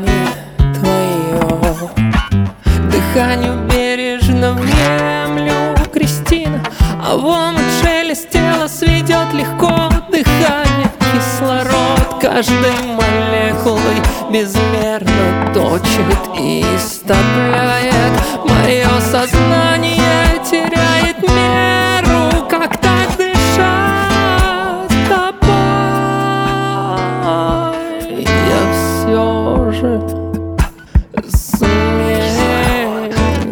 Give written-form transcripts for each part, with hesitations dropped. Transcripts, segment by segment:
дыхание твое. Дыханию бережно внемлю, Кристина, а волн шелест тела сведет легко. Дыхание, кислород каждой молекулой безмерно точит и истопляет. Мое сознание теряет меру, как так дышать с тобой. Я все же смею.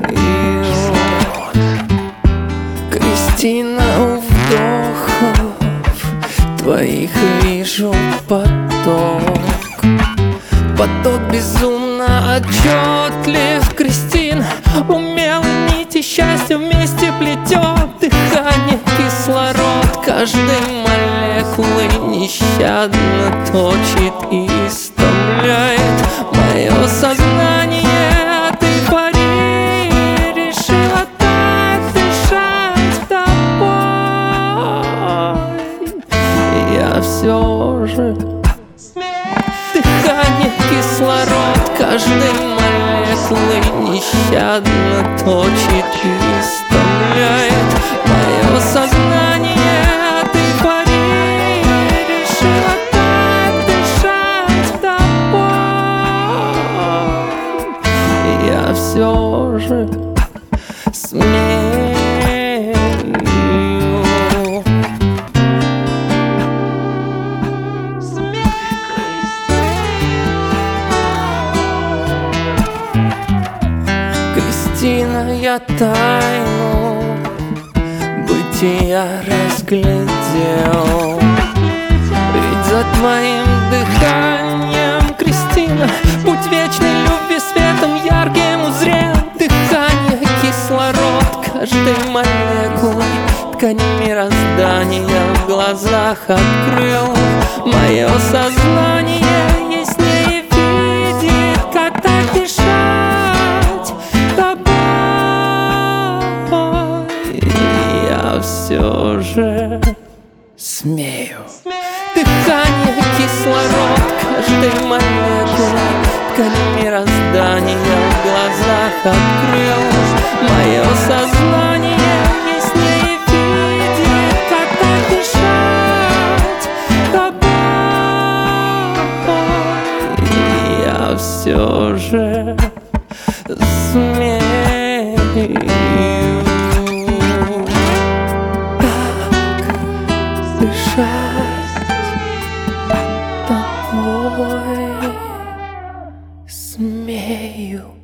Кристина, у вдохов твоих вижу поток. Поток безумно отчетлив, Кристина, умелые нити счастья вместе плетет. Дыхание, кислород каждой молекулой нещадно точит и истомляет. Мое сознание от эйфории решило так дышать с тобой. Я все же дыхание, кислород каждой молекулой нещадно точит и истомляет. Мое сознание от эйфории решило так дышать с тобой. Я все же смею. Кристина, я тайну бытия разглядел. Ведь за твоим дыханием, Кристина, путь вечной любви светом ярким узрел. Дыхание, кислород каждой молекулой ткань мироздания в глазах открыл. Мое сознание яснее видит, как так дышать с тобой. Я все же смею. Дыхание, кислород каждой молекулой ткань мироздания в глазах открыл. Мое сознание яснее видит, как так дышать с тобой. Я все же смею. Так дышать тобой смею.